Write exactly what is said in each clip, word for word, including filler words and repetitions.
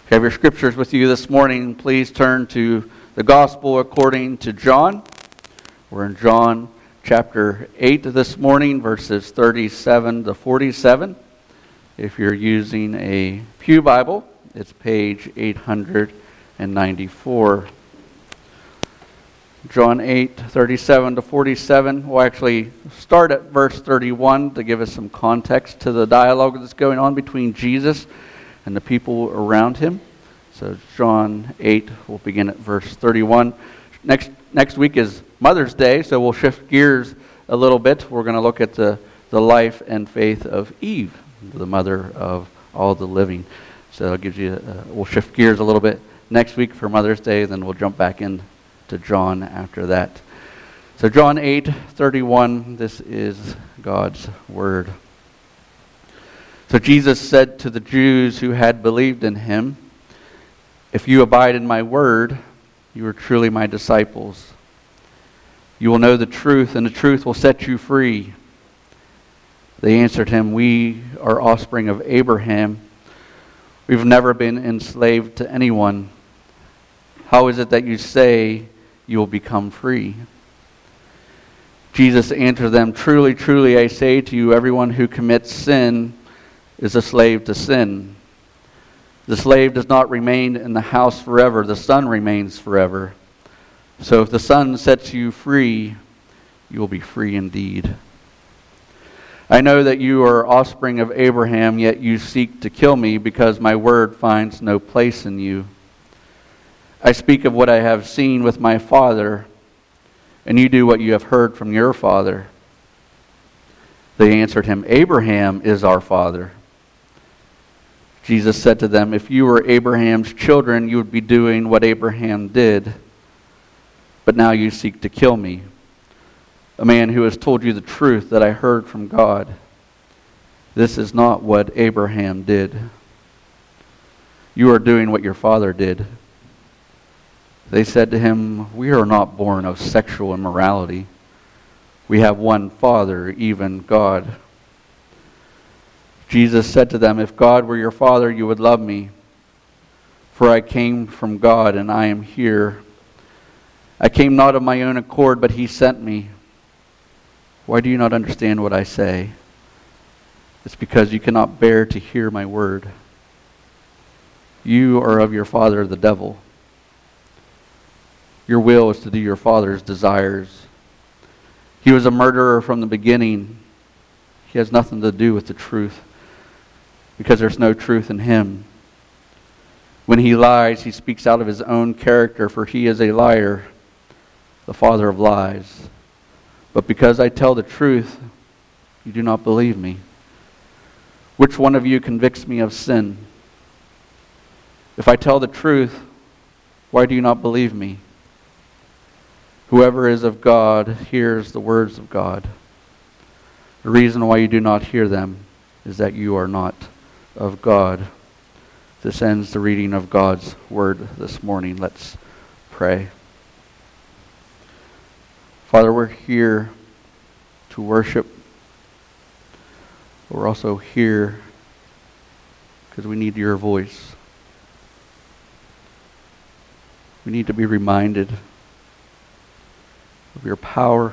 If you have your scriptures with you this morning, please turn to the Gospel according to John. We're in John chapter eight this morning, verses thirty-seven to forty-seven. If you're using a Pew Bible, it's page eight hundred ninety-four. John eight, thirty-seven to forty-seven. We'll actually start at verse thirty-one to give us some context to the dialogue that's going on between Jesus and the people around him. So John eight, we'll begin at verse thirty-one. Next next week is Mother's Day, so we'll shift gears a little bit. We're going to look at the, the life and faith of Eve, the mother of all the living. So it gives you, uh, we'll shift gears a little bit next week for Mother's Day, then we'll jump back in to John after that. So John eight, thirty-one, this is God's word. So Jesus said to the Jews who had believed in him, "If you abide in my word, you are truly my disciples. You will know the truth, and the truth will set you free." They answered him, "We are offspring of Abraham. We've never been enslaved to anyone. How is it that you say you will become free?" Jesus answered them, "Truly, truly, I say to you, everyone who commits sin is a slave to sin. The slave does not remain in the house forever. The son remains forever. So if the Son sets you free, you will be free indeed. I know that you are offspring of Abraham, yet you seek to kill me because my word finds no place in you. I speak of what I have seen with my father, and you do what you have heard from your father." They answered him, "Abraham is our father." Jesus said to them, "If you were Abraham's children, you would be doing what Abraham did. But now you seek to kill me, a man who has told you the truth that I heard from God. This is not what Abraham did. You are doing what your father did." They said to him, "We are not born of sexual immorality. We have one Father, even God." Jesus said to them, "If God were your Father, you would love me, for I came from God and I am here. I came not of my own accord, but he sent me. Why do you not understand what I say? It's because you cannot bear to hear my word. You are of your father, the devil. Your will is to do your father's desires. He was a murderer from the beginning. He has nothing to do with the truth, because there's no truth in him. When he lies, he speaks out of his own character, for he is a liar, the father of lies. But because I tell the truth, you do not believe me. Which one of you convicts me of sin? If I tell the truth, why do you not believe me? Whoever is of God hears the words of God. The reason why you do not hear them is that you are not of God." This ends the reading of God's word this morning. Let's pray. Father, we're here to worship. We're also here because we need your voice. We need to be reminded of your power,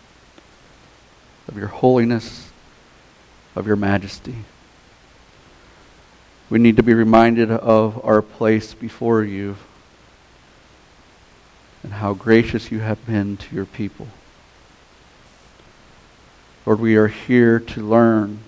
of your holiness, of your majesty. We need to be reminded of our place before you and how gracious you have been to your people. Lord, we are here to learn,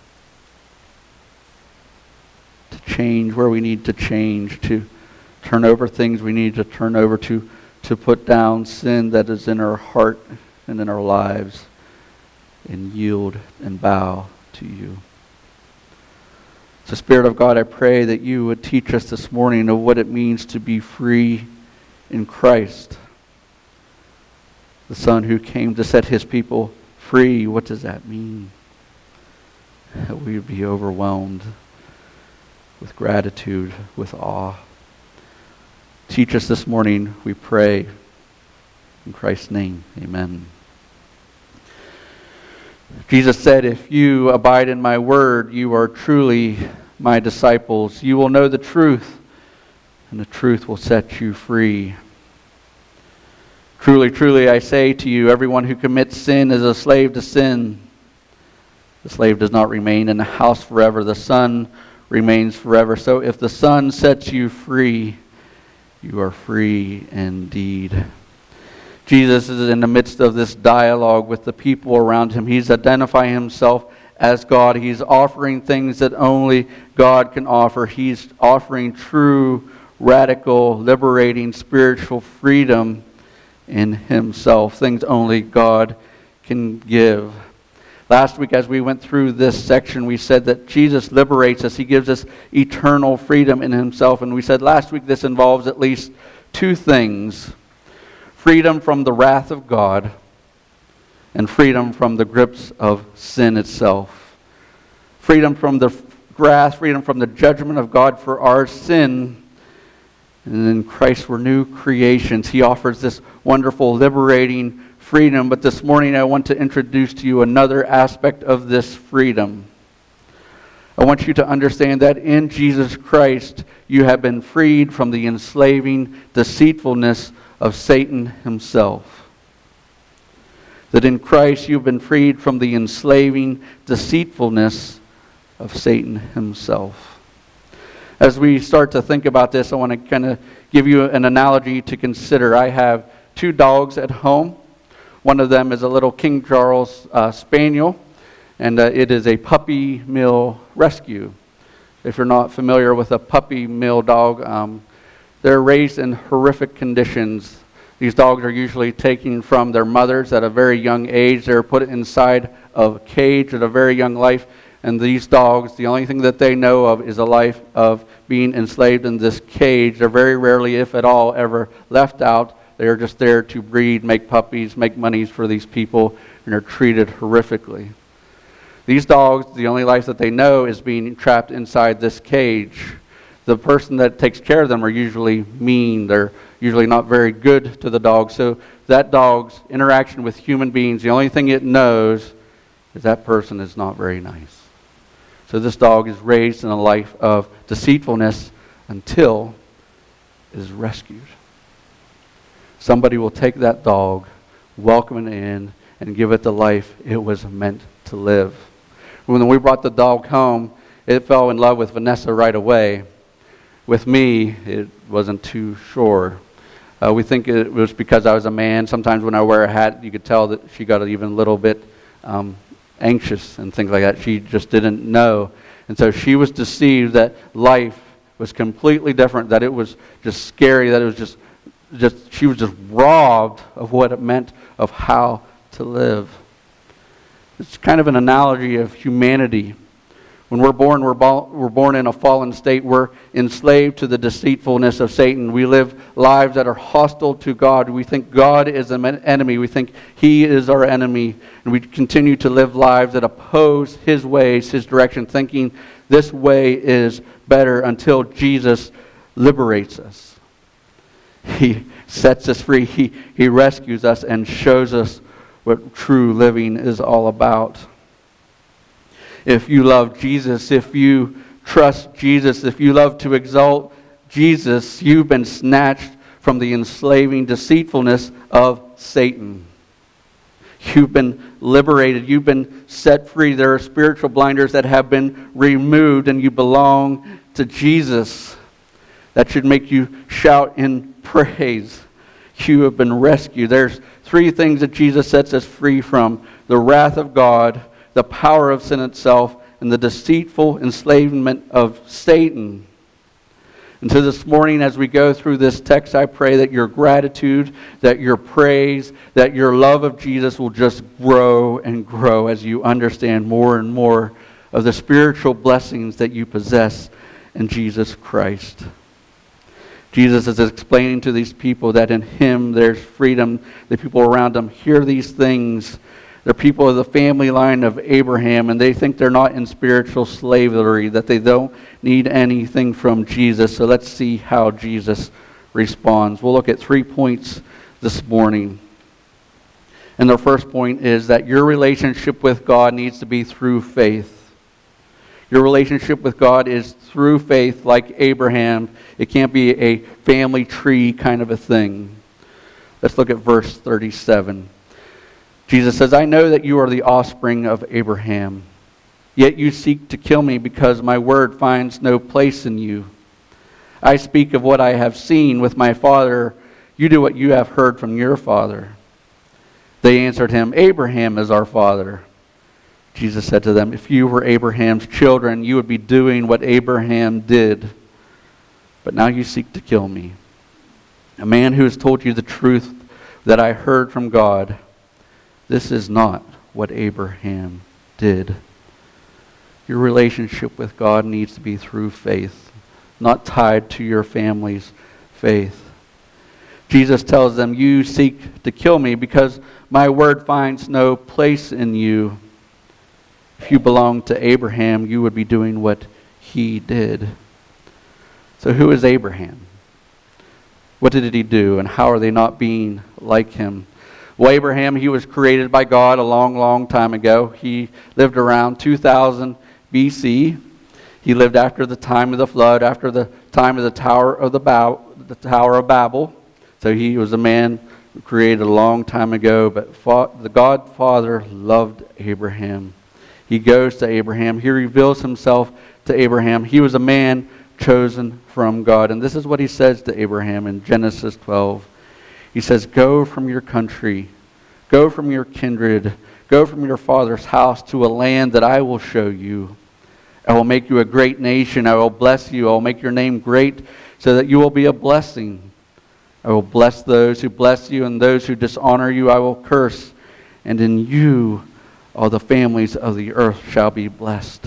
to change where we need to change, to turn over things we need to turn over, to, to put down sin that is in our heart and in our lives, and yield and bow to you. So, Spirit of God, I pray that you would teach us this morning of what it means to be free in Christ, the Son who came to set his people free. What does that mean? That we would be overwhelmed with gratitude, with awe. Teach us this morning, we pray. In Christ's name, amen. Jesus said, "If you abide in my word, you are truly my disciples. You will know the truth, and the truth will set you free. Truly, truly, I say to you, everyone who commits sin is a slave to sin. The slave does not remain in the house forever. The Son remains forever. So if the Son sets you free, you are free indeed. Jesus is in the midst of this dialogue with the people around him. He's identifying himself as God. He's offering things that only God can offer. He's offering true, radical, liberating, spiritual freedom in himself, things only God can give. Last week as we went through this section, we said that Jesus liberates us. He gives us eternal freedom in himself. And we said last week this involves at least two things: freedom from the wrath of God and freedom from the grips of sin itself. Freedom from the wrath, freedom from the judgment of God for our sin. And in Christ we're new creations. He offers this wonderful, liberating freedom. But this morning I want to introduce to you another aspect of this freedom. I want you to understand that in Jesus Christ you have been freed from the enslaving deceitfulness of Satan himself. That in Christ you've been freed from the enslaving deceitfulness of Satan himself. As we start to think about this, I want to kind of give you an analogy to consider. I have two dogs at home. One of them is a little King Charles uh, Spaniel, and uh, it is a puppy mill rescue. If you're not familiar with a puppy mill dog, um, they're raised in horrific conditions. These dogs are usually taken from their mothers at a very young age. They're put inside of a cage at a very young life. And these dogs, the only thing that they know of is a life of being enslaved in this cage. They're very rarely, if at all, ever left out. They are just there to breed, make puppies, make monies for these people, and are treated horrifically. These dogs, the only life that they know is being trapped inside this cage. The person that takes care of them are usually mean. They're usually not very good to the dog. So that dog's interaction with human beings, the only thing it knows is that person is not very nice. So this dog is raised in a life of deceitfulness until it is rescued. Somebody will take that dog, welcome it in, and give it the life it was meant to live. When we brought the dog home, it fell in love with Vanessa right away. With me, it wasn't too sure. Uh, we think it was because I was a man. Sometimes when I wear a hat, you could tell that she got even a little bit um, anxious and things like that. She just didn't know. And so she was deceived that life was completely different, that it was just scary, that it was just, just she was just robbed of what it meant of how to live. It's kind of an analogy of humanity. When we're born, we're, bo- we're born in a fallen state. We're enslaved to the deceitfulness of Satan. We live lives that are hostile to God. We think God is an enemy. We think He is our enemy. And we continue to live lives that oppose His ways, His direction, thinking this way is better until Jesus liberates us. He sets us free. He, he rescues us and shows us what true living is all about. If you love Jesus, if you trust Jesus, if you love to exalt Jesus, you've been snatched from the enslaving deceitfulness of Satan. You've been liberated. You've been set free. There are spiritual blinders that have been removed, and you belong to Jesus. That should make you shout in praise. You have been rescued. There's three things that Jesus sets us free from: the wrath of God, the power of sin itself, and the deceitful enslavement of Satan. And so this morning, as we go through this text, I pray that your gratitude, that your praise, that your love of Jesus will just grow and grow as you understand more and more of the spiritual blessings that you possess in Jesus Christ. Jesus is explaining to these people that in Him there's freedom. The people around Him hear these things. They're people of the family line of Abraham, and they think they're not in spiritual slavery, that they don't need anything from Jesus. So let's see how Jesus responds. We'll look at three points this morning. And the first point is that your relationship with God needs to be through faith. Your relationship with God is through faith, like Abraham. It can't be a family tree kind of a thing. Let's look at verse thirty-seven. Jesus says, I know that you are the offspring of Abraham, yet you seek to kill me because my word finds no place in you. I speak of what I have seen with my father. You do what you have heard from your father. They answered him, Abraham is our father. Jesus said to them, if you were Abraham's children, you would be doing what Abraham did. But now you seek to kill me, a man who has told you the truth that I heard from God. This is not what Abraham did. Your relationship with God needs to be through faith, not tied to your family's faith. Jesus tells them, you seek to kill me because my word finds no place in you. If you belonged to Abraham, you would be doing what he did. So who is Abraham? What did he do, and how are they not being like him? Well, Abraham, he was created by God a long, long time ago. He lived around two thousand B C. He lived after the time of the flood, after the time of the Tower of the, Ba- the Tower of Babel. So he was a man created a long time ago, but fa- the God Father loved Abraham. He goes to Abraham. He reveals himself to Abraham. He was a man chosen from God. And this is what he says to Abraham in Genesis twelve. He says, go from your country, go from your kindred, go from your father's house to a land that I will show you. I will make you a great nation. I will bless you. I will make your name great so that you will be a blessing. I will bless those who bless you, and those who dishonor you I will curse. And in you all the families of the earth shall be blessed.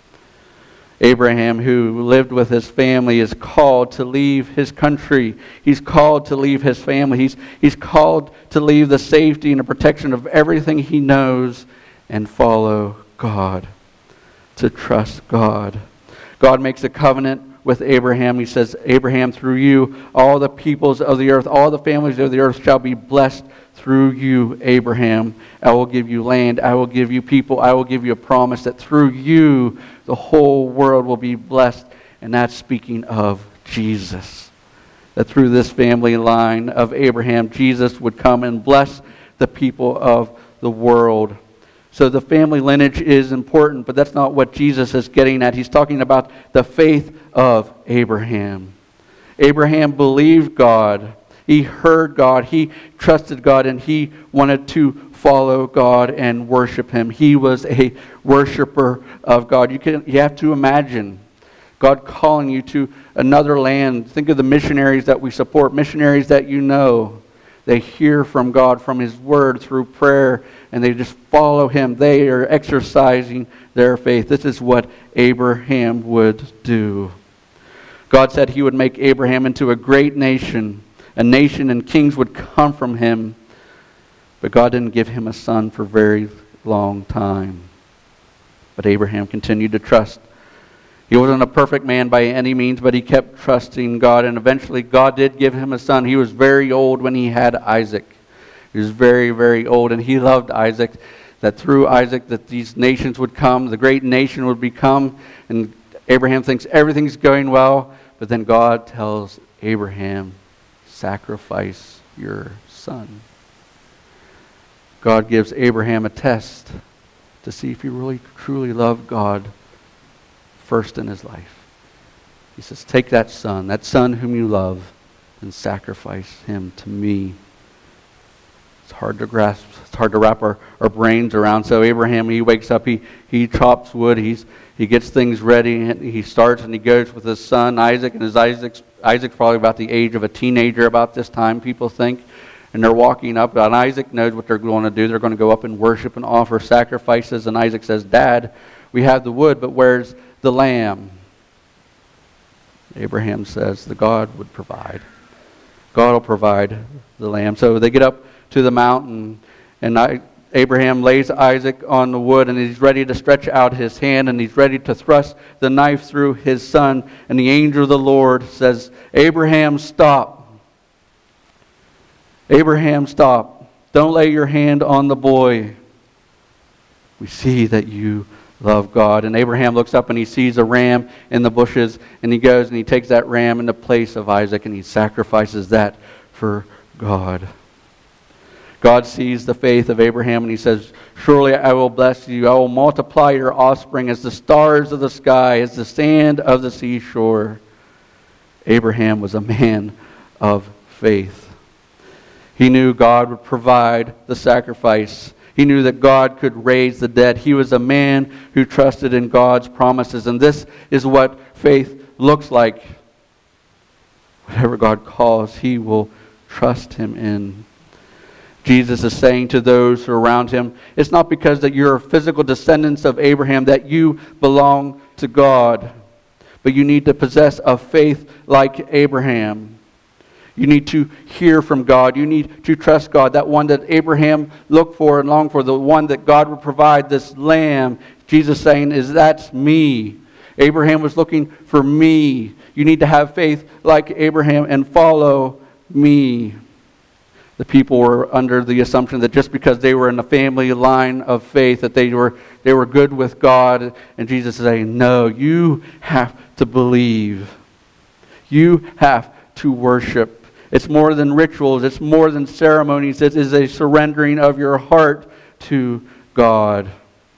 Abraham, who lived with his family, is called to leave his country. He's called to leave his family. He's, he's called to leave the safety and the protection of everything he knows and follow God, to trust God. God makes a covenant with Abraham. He says, Abraham, through you, all the peoples of the earth, all the families of the earth shall be blessed through you, Abraham. I will give you land. I will give you people. I will give you a promise that through you, the whole world will be blessed. And that's speaking of Jesus. That through this family line of Abraham, Jesus would come and bless the people of the world. So the family lineage is important, but that's not what Jesus is getting at. He's talking about the faith of Abraham. Abraham believed God. He heard God. He trusted God, and he wanted to follow God and worship him. He was a worshiper of God. You can you have to imagine God calling you to another land. Think of the missionaries that we support, missionaries that you know. They hear from God, from his word, through prayer, and they just follow him. They are exercising their faith. This is what Abraham would do. God said he would make Abraham into a great nation. A nation and kings would come from him. But God didn't give him a son for a very long time. But Abraham continued to trust. He wasn't a perfect man by any means, but he kept trusting God. And eventually God did give him a son. He was very old when he had Isaac. He was very, very old, and he loved Isaac. That through Isaac that these nations would come, the great nation would become. And Abraham thinks everything's going well. But then God tells Abraham, sacrifice your son. God gives Abraham a test to see if he really truly loved God first in his life. He says, take that son, that son whom you love, and sacrifice him to me. It's hard to grasp. It's hard to wrap our, our brains around. So Abraham, he wakes up, he, he chops wood, he's, he gets things ready, and he starts and he goes with his son Isaac, and his Isaac's, Isaac's probably about the age of a teenager about this time, people think. And they're walking up, and Isaac knows what they're going to do. They're going to go up and worship and offer sacrifices. And Isaac says, Dad, we have the wood, but where's the lamb? Abraham says, the God would provide. God will provide the lamb. So they get up to the mountain, and I, Abraham lays Isaac on the wood, and he's ready to stretch out his hand, and he's ready to thrust the knife through his son. And the angel of the Lord says, Abraham, stop. Abraham, stop. Don't lay your hand on the boy. We see that you love God. And Abraham looks up and he sees a ram in the bushes, and he goes and he takes that ram in the place of Isaac and he sacrifices that for God. God sees the faith of Abraham and he says, surely I will bless you. I will multiply your offspring as the stars of the sky, as the sand of the seashore. Abraham was a man of faith. He knew God would provide the sacrifice. He knew that God could raise the dead. He was a man who trusted in God's promises. And this is what faith looks like. Whatever God calls, he will trust him in. Jesus is saying to those who are around him, it's not because that you're physical descendants of Abraham that you belong to God, but you need to possess a faith like Abraham. You need to hear from God. You need to trust God, that one that Abraham looked for and longed for, the one that God would provide, this lamb. Jesus saying, is that's me. Abraham was looking for me. You need to have faith like Abraham and follow me. The people were under the assumption that just because they were in the family line of faith, that they were they were good with God. And Jesus is saying, no, you have to believe. You have to worship. It's more than rituals. It's more than ceremonies. It is a surrendering of your heart to God.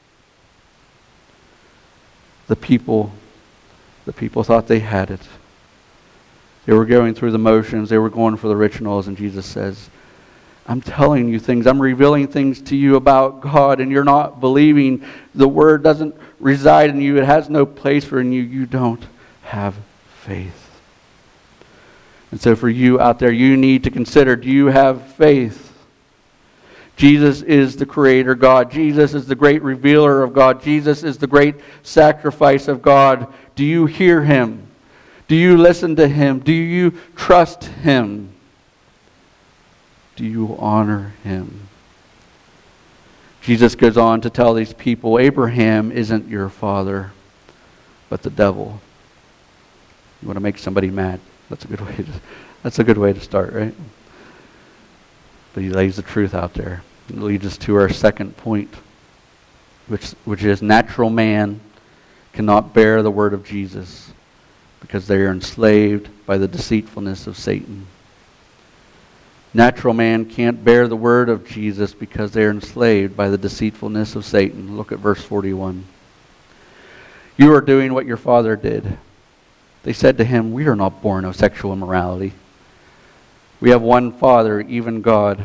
The people, the people thought they had it. They were going through the motions. They were going for the rituals. And Jesus says, I'm telling you things. I'm revealing things to you about God, and you're not believing. The Word doesn't reside in you. It has no place for in you. You don't have faith. And so for you out there, you need to consider, do you have faith? Jesus is the Creator God. Jesus is the great revealer of God. Jesus is the great sacrifice of God. Do you hear Him? Do you listen to Him? Do you trust Him? Do you honor Him? Jesus goes on to tell these people, Abraham isn't your father, but the devil. You want to make somebody mad? That's a good way to, that's a good way to start, right? But he lays the truth out there. It leads us to our second point, which which is natural man cannot bear the word of Jesus because they are enslaved by the deceitfulness of Satan. Natural man can't bear the word of Jesus because they are enslaved by the deceitfulness of Satan. Look at verse forty-one. You are doing what your father did. They said to him, we are not born of sexual immorality. We have one Father, even God.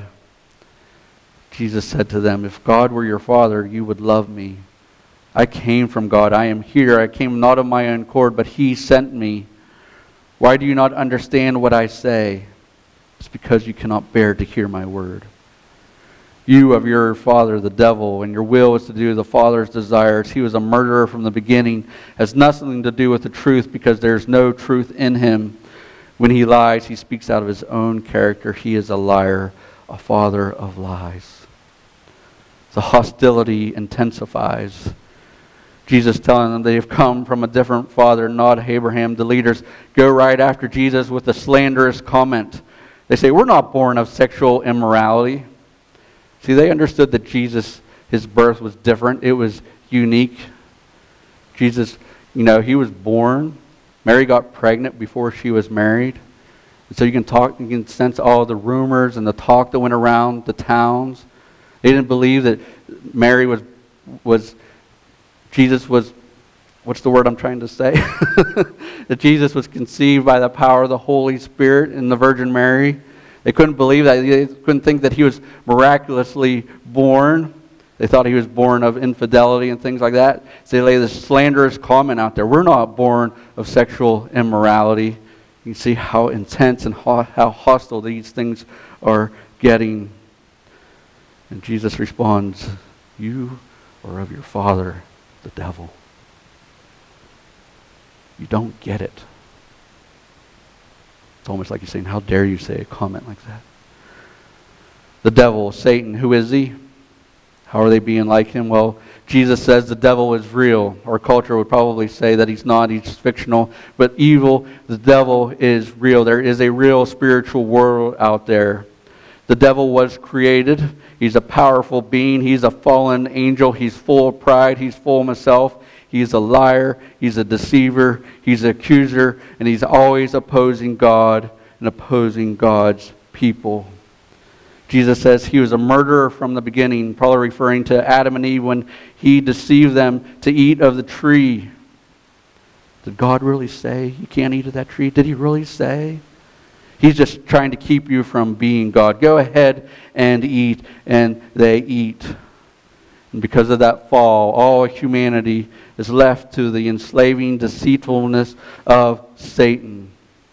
Jesus said to them, if God were your Father, you would love me. I came from God. I am here. I came not of my own accord, but He sent me. Why do you not understand what I say? It's because you cannot bear to hear my word. You of your father, the devil, and your will is to do the Father's desires. He was a murderer from the beginning, has nothing to do with the truth because there's no truth in him. When he lies, he speaks out of his own character. He is a liar, a father of lies. The hostility intensifies. Jesus telling them they have come from a different father, not Abraham. The leaders go right after Jesus with a slanderous comment. They say, we're not born of sexual immorality. See, they understood that Jesus, his birth was different. It was unique. Jesus, you know, he was born. Mary got pregnant before she was married. And so you can talk, you can sense all the rumors and the talk that went around the towns. They didn't believe that Mary was, was Jesus was, what's the word I'm trying to say? That Jesus was conceived by the power of the Holy Spirit in the Virgin Mary. They couldn't believe that. They couldn't think that he was miraculously born. They thought he was born of infidelity and things like that. So they lay this slanderous comment out there. We're not born of sexual immorality. You see how intense and ho- how hostile these things are getting. And Jesus responds, you are of your father, the devil. You don't get it. It's almost like he's saying, how dare you say a comment like that? The devil, Satan, who is he? How are they being like him? Well, Jesus says the devil is real. Our culture would probably say that he's not, he's fictional. But evil, the devil is real. There is a real spiritual world out there. The devil was created. He's a powerful being. He's a fallen angel. He's full of pride. He's full of himself. He's a liar. He's a deceiver. He's an accuser. And he's always opposing God and opposing God's people. Jesus says he was a murderer from the beginning, probably referring to Adam and Eve when he deceived them to eat of the tree. Did God really say you can't eat of that tree? Did he really say? He's just trying to keep you from being God. Go ahead and eat, and they eat. And because of that fall, all humanity is left to the enslaving deceitfulness of Satan.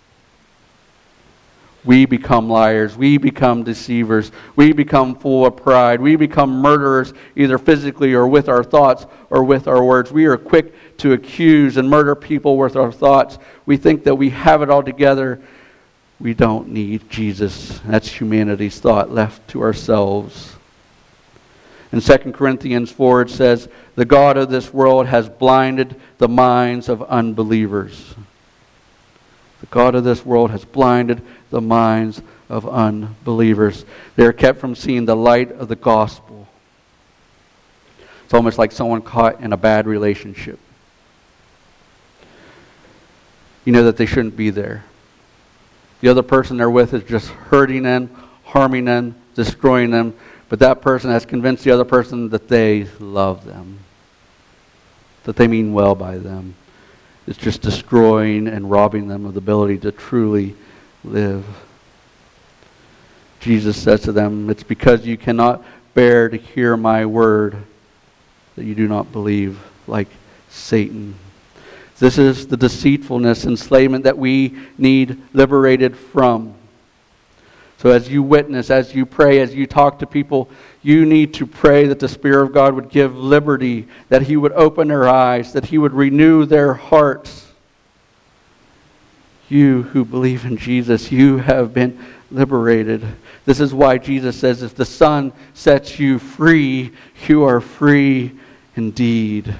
We become liars. We become deceivers. We become full of pride. We become murderers, either physically or with our thoughts or with our words. We are quick to accuse and murder people with our thoughts. We think that we have it all together. We don't need Jesus. That's humanity's thought left to ourselves. In Second Corinthians four it says, the God of this world has blinded the minds of unbelievers. The God of this world has blinded the minds of unbelievers. They are kept from seeing the light of the gospel. It's almost like someone caught in a bad relationship. You know that they shouldn't be there. The other person they're with is just hurting them, harming them, destroying them. But that person has convinced the other person that they love them, that they mean well by them. It's just destroying and robbing them of the ability to truly live. Jesus says to them, it's because you cannot bear to hear my word that you do not believe, like Satan. This is the deceitfulness, enslavement that we need liberated from. So as you witness, as you pray, as you talk to people, you need to pray that the Spirit of God would give liberty, that He would open their eyes, that He would renew their hearts. You who believe in Jesus, you have been liberated. This is why Jesus says, if the Son sets you free, you are free indeed.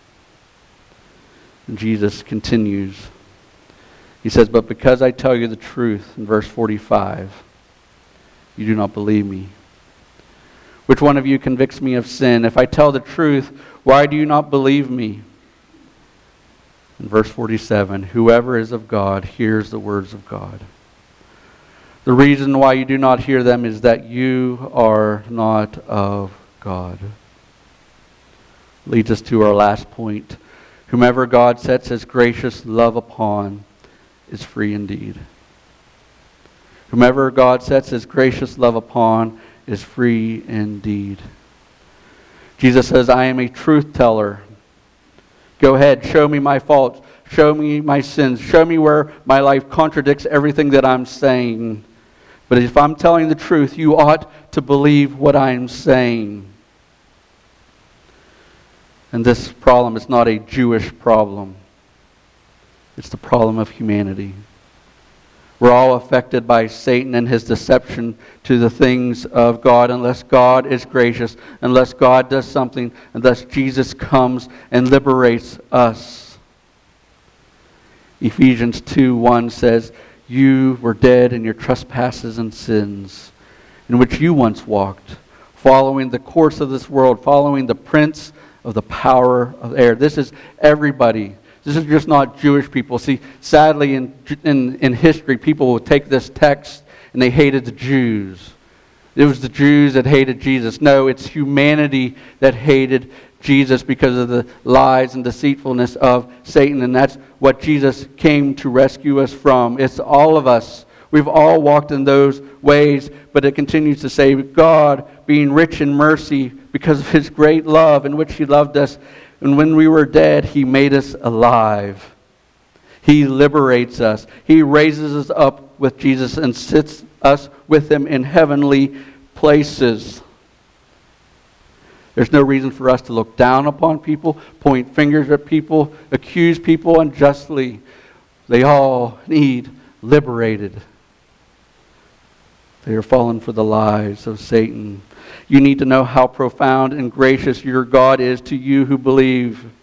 And Jesus continues. He says, but because I tell you the truth, in verse forty-five, you do not believe me. Which one of you convicts me of sin? If I tell the truth, why do you not believe me? In verse forty-seven, whoever is of God hears the words of God. The reason why you do not hear them is that you are not of God. Leads us to our last point. Whomever God sets His gracious love upon is free indeed. Whomever God sets His gracious love upon is free indeed. Jesus says, I am a truth teller. Go ahead, show me my faults. Show me my sins. Show me where my life contradicts everything that I'm saying. But if I'm telling the truth, you ought to believe what I'm saying. And this problem is not a Jewish problem. It's the problem of humanity. We're all affected by Satan and his deception to the things of God unless God is gracious, unless God does something, unless Jesus comes and liberates us. Ephesians two one says, you were dead in your trespasses and sins, in which you once walked, following the course of this world, following the prince of the power of air. This is everybody. This is just not Jewish people. See, sadly in, in, in history, people will take this text and they hated the Jews. It was the Jews that hated Jesus. No, it's humanity that hated Jesus because of the lies and deceitfulness of Satan. And that's what Jesus came to rescue us from. It's all of us. We've all walked in those ways, but it continues to say, God, being rich in mercy because of His great love in which He loved us, and when we were dead, He made us alive. He liberates us. He raises us up with Jesus and sits us with Him in heavenly places. There's no reason for us to look down upon people, point fingers at people, accuse people unjustly. They all need liberated. They are fallen for the lies of Satan. You need to know how profound and gracious your God is to you who believe.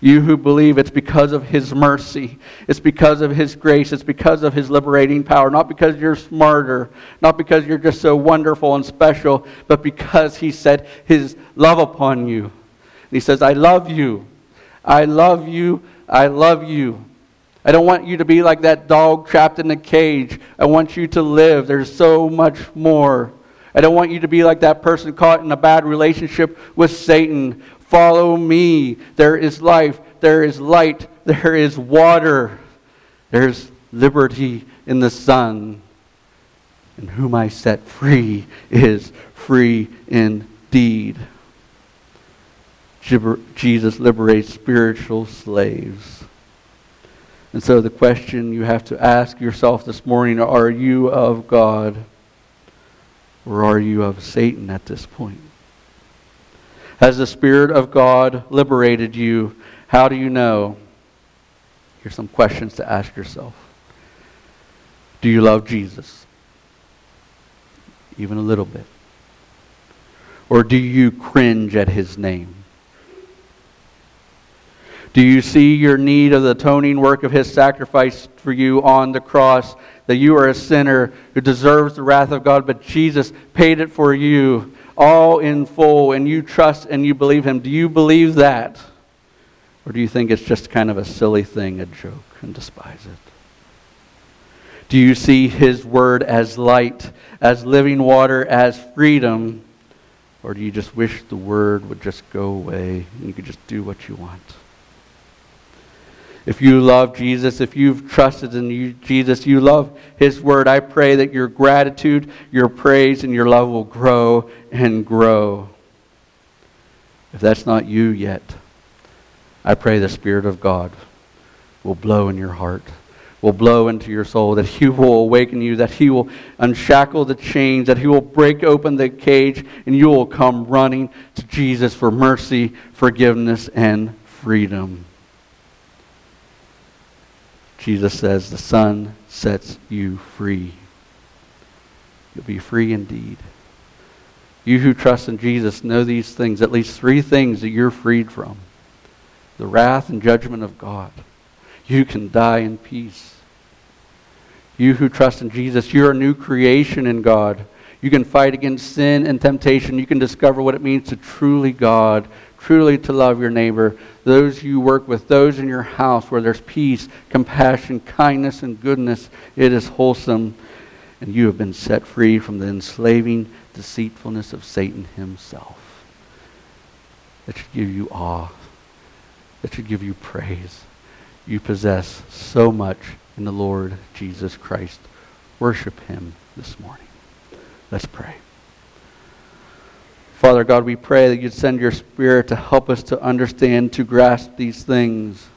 You who believe it's because of His mercy. It's because of His grace. It's because of His liberating power. Not because you're smarter. Not because you're just so wonderful and special. But because He set His love upon you. And He says, I love you. I love you. I love you. I don't want you to be like that dog trapped in a cage. I want you to live. There's so much more. I don't want you to be like that person caught in a bad relationship with Satan. Follow me. There is life. There is light. There is water. There's liberty in the Son. And whom I set free is free indeed. Jesus liberates spiritual slaves. And so the question you have to ask yourself this morning, are you of God or are you of Satan at this point? Has the Spirit of God liberated you? How do you know? Here's some questions to ask yourself. Do you love Jesus? Even a little bit. Or do you cringe at His name? Do you see your need of the atoning work of His sacrifice for you on the cross? That you are a sinner who deserves the wrath of God, but Jesus paid it for you all in full, and you trust and you believe Him. Do you believe that? Or do you think it's just kind of a silly thing, a joke, and despise it? Do you see His word as light, as living water, as freedom? Or do you just wish the word would just go away and you could just do what you want? If you love Jesus, if you've trusted in you, Jesus, you love His word, I pray that your gratitude, your praise, and your love will grow and grow. If that's not you yet, I pray the Spirit of God will blow in your heart, will blow into your soul, that He will awaken you, that He will unshackle the chains, that He will break open the cage, and you will come running to Jesus for mercy, forgiveness, and freedom. Jesus says, the Son sets you free. You'll be free indeed. You who trust in Jesus know these things, at least three things that you're freed from. The wrath and judgment of God. You can die in peace. You who trust in Jesus, you're a new creation in God. You can fight against sin and temptation. You can discover what it means to truly God, truly to love your neighbor, those you work with, those in your house where there's peace, compassion, kindness, and goodness. It is wholesome, and you have been set free from the enslaving deceitfulness of Satan himself. That should give you awe. That should give you praise. You possess so much in the Lord Jesus Christ. Worship Him this morning. Let's pray. Father God, we pray that you'd send your Spirit to help us to understand, to grasp these things.